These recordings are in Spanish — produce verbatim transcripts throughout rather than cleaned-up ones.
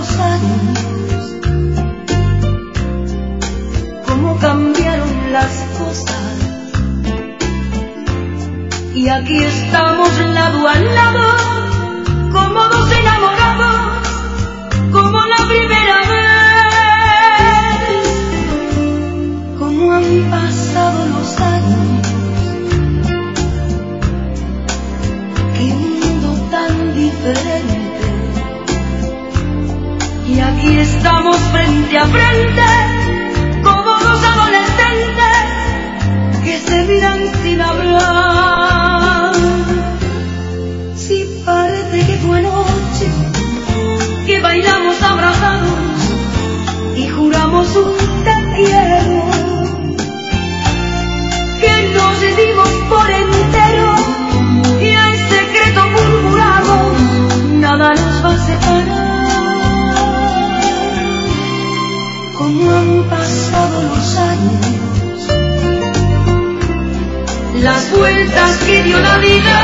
los años, cómo cambiaron las cosas, y aquí estamos lado a lado, como dos enamorados, como la primera vez. Cómo han pasado los años, qué mundo tan diferente. Y aquí estamos frente a frente, como dos adolescentes que se miran sin hablar. Si parece que fue noche, que bailamos abrazados y juramos un te quiero, que nos dimos por entero y en secreto murmuramos, nada nos va a separar. Cómo han pasado los años, las vueltas que dio la vida,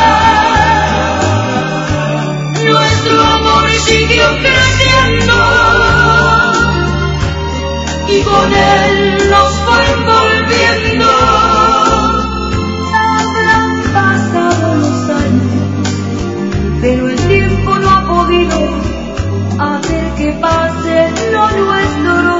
nuestro amor siguió creciendo y con él nos fue envolviendo. Habrán pasado los años, pero el tiempo no ha podido hacer que pase lo nuestro.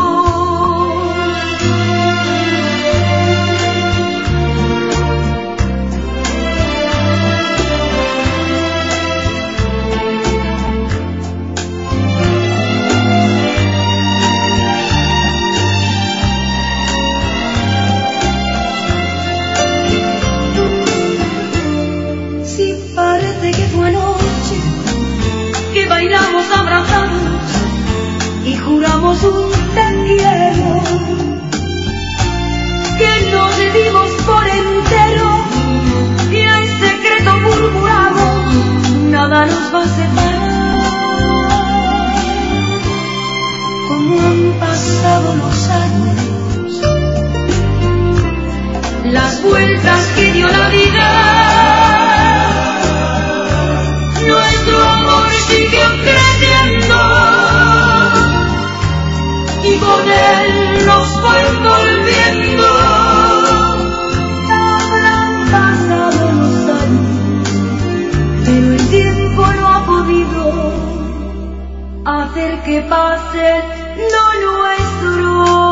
Si parece que fue noche, que bailamos abrazados y juramos un te quiero, que nos dimos por entero y en secreto murmuramos, nada nos va a separar. Cómo han pasado los años, las vueltas que dio la vida, nuestro amor siguió creciendo y con él nos fue envolviendo. Habrán pasado los años, pero el tiempo no ha podido hacer que pase lo nuestro.